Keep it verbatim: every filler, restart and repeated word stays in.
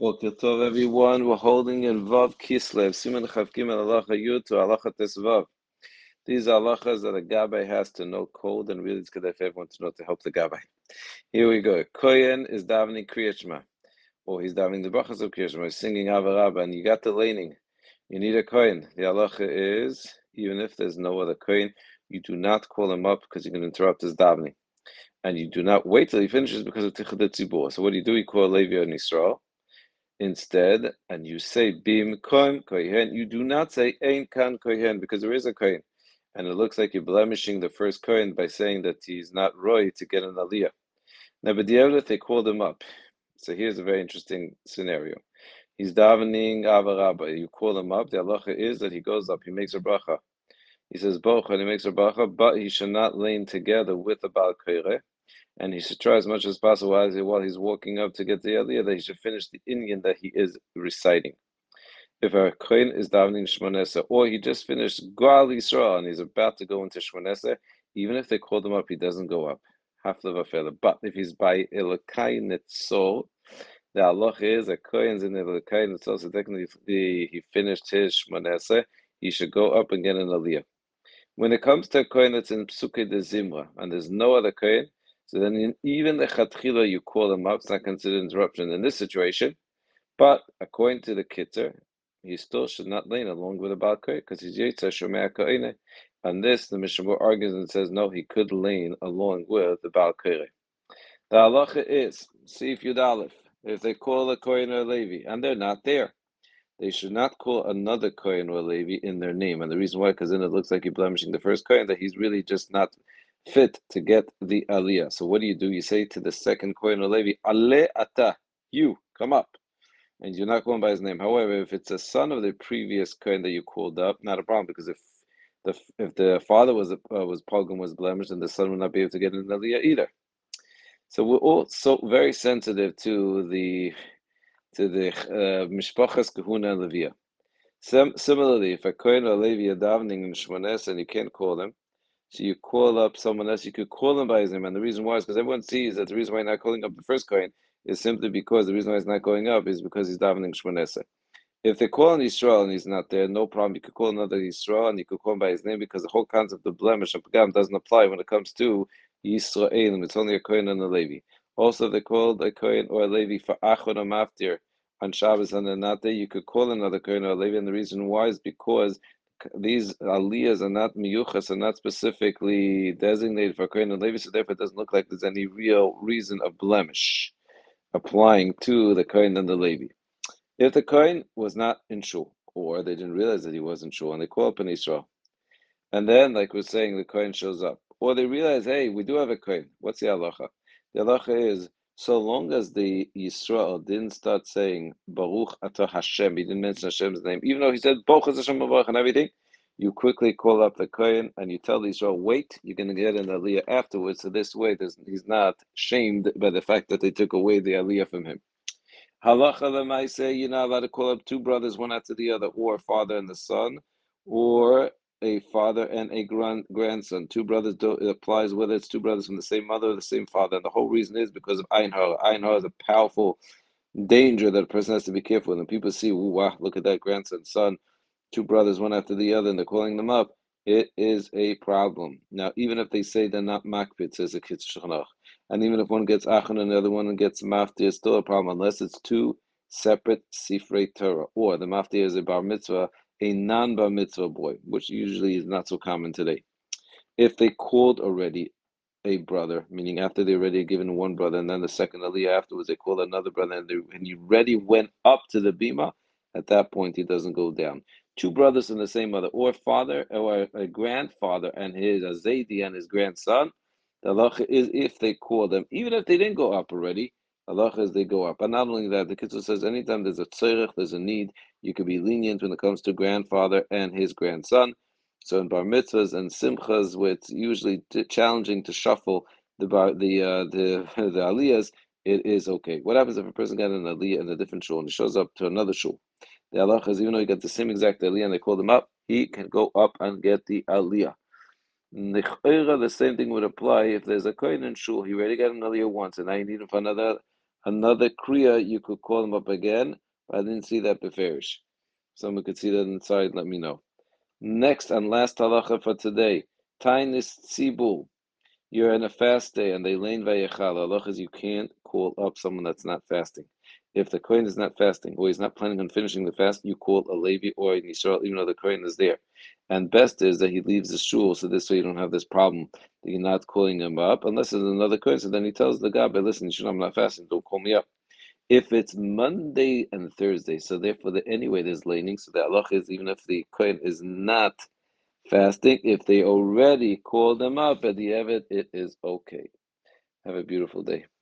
Boker Tov, everyone. We're holding in Vav Kislev, Siman Chav Gimel Halacha Yud to Halacha Tes Vav. These are halachas that a gabbai has to know code, and really it's good for everyone to know to help the gabbai. Here we go. Kohen is davening Kriyat Shema, or he's davening the brachas of Kriyat Shema, he's singing Avarabba, and you got the laning. You need a kohen. The halacha is, even if there's no other kohen, you do not call him up because you're going to interrupt his davening. And you do not wait till he finishes because of Tichad Tzibur. So what do you do? You call Levi and Yisrael instead, and you say Bim Kohen Kohen. You do not say Ein Kan Kohen because there is a Kohen, and it looks like you're blemishing the first Kohen by saying that he's not Roy to get an Aliyah. Now, but the other they called him up. So here's a very interesting scenario. He's davening Avarabba. You call him up. The halacha is that he goes up. He makes a bracha. He says Boch, and he makes a bracha, but he should not lean together with the Baal Koireh. And he should try as much as possible while he's walking up to get the Aliyah that he should finish the Inyan that he is reciting. If a Kohen is davening Shmonesa, or he just finished Gal Yisrael and he's about to go into Shmonesa, even if they called him up, he doesn't go up. Haflev Afela. But if he's by Elokai Netzol, the halacha is a Kohen's in Elokai Netzol, so technically he finished his Shmonesa, he should go up and get an Aliyah. When it comes to a Kohen that's in Psuke de Zimra, and there's no other Kohen, so then in, even the Chatchila you call them up, it's not considered interruption in this situation. But according to the Kitter, he still should not lane along with the Baal Kohen because he's Yitzhak Shomea Kohen. On this, the Mishnah argues and says no, he could lane along with the Baal Kohen. The halacha is, see if Yud Aleph, if they call a Kohen or a Levi and they're not there, they should not call another Kohen or Levi in their name. And the reason why, because then it looks like you're blemishing the first Kohen, that he's really just not fit to get the Aliyah. So what do you do? You say to the second Kohen or Levi, Ale ata, you, come up. And you're not calling by his name. However, if it's a son of the previous Kohen that you called up, not a problem, because if the if the father was uh, was Pogum, was blemished, then the son would not be able to get an Aliyah either. So we're all so very sensitive to the to the uh, Mishpachas Kahuna and Levia. Sim- similarly, if a Kohen or Levi are davening in Shmones and you can't call them, so you call up someone else, you could call him by his name. And the reason why is because everyone sees that the reason why you're not calling up the first Kohen is simply because the reason why he's not going up is because he's davening Shmones. If they call on Yisrael and he's not there, no problem. You could call another Yisrael and you could call him by his name because the whole concept of blemish and pagam doesn't apply when it comes to Yisraelim. It's only a Kohen and a Levi. Also, if they called a Kohen or a Levi for Achon or Maftir on Shabbos and they're not there, you could call another Kohen or a Levi. And the reason why is because these aliyahs are not miyuchas, are not specifically designated for Kohen and Levi, so therefore it doesn't look like there's any real reason of blemish applying to the Kohen and the Levi. If the Kohen was not in shul, or they didn't realize that he was in shul, and they call up in Israel, and then, like we're saying, the Kohen shows up, or they realize, hey, we do have a Kohen. What's the halacha? The halacha is, so long as the Yisrael didn't start saying Baruch Atah Hashem, he didn't mention Hashem's name, even though he said Baruch Hashem Baruch and everything, you quickly call up the Kohen and you tell the Israel, wait, you're going to get an Aliyah afterwards. So this way, he's not shamed by the fact that they took away the Aliyah from him. Halacha lemaaseh, you're not allowed to call up two brothers one after the other, or a father and the son, or a father and a grand grandson. Two brothers do, it applies whether it's two brothers from the same mother or the same father. And the whole reason is because of Ein Hara. Ein Hara is a powerful danger that a person has to be careful with. And people see, wow, look at that grandson, son, two brothers one after the other, and they're calling them up. It is a problem. Now, even if they say they're not makpid, says a Kitzur Shulchan, and even if one gets achon and the other one gets mafti, it's still a problem unless it's two separate sifrei Torah, or the mafti is a bar mitzvah, a non-bar mitzvah boy, which usually is not so common today. If they called already a brother, meaning after they already given one brother, and then the second aliyah afterwards they called another brother, and, they, and he already went up to the bima, at that point he doesn't go down. Two brothers from the same mother, or father, or a grandfather and his azedi and his grandson, the halacha is if they call them, even if they didn't go up already, the halacha is they go up. And not only that, the Kitzur says anytime there's a tzorech, there's a need, you could be lenient when it comes to grandfather and his grandson. So in bar mitzvahs and simchas, where it's usually t- challenging to shuffle the bar, the uh, the the aliyahs, it is okay. What happens if a person got an aliyah in a different shul and he shows up to another shul? The halacha is even though he got the same exact aliyah and they called him up, he can go up and get the aliyah. The same thing would apply if there's a kohen in shul. He already got an aliyah once, and now you need him for another Another Kriya, you could call them up again. I didn't see that beferish. Someone could see that inside, let me know. Next and last halacha for today. Tainis tzibul. You're in a fast day and they lane vayechal. Halacha is you can't call up someone that's not fasting. If the Kohen is not fasting or he's not planning on finishing the fast, you call a Levi or an Yisrael, even though the Kohen is there. And best is that he leaves the shul, so this way you don't have this problem that you're not calling him up, unless there's another Kohen. So then he tells the guy, but listen, I'm not fasting, don't call me up. If it's Monday and Thursday, so therefore the, anyway there's laning, so the halacha is even if the Kohen is not fasting, if they already called them up at the Evet, it is okay. Have a beautiful day.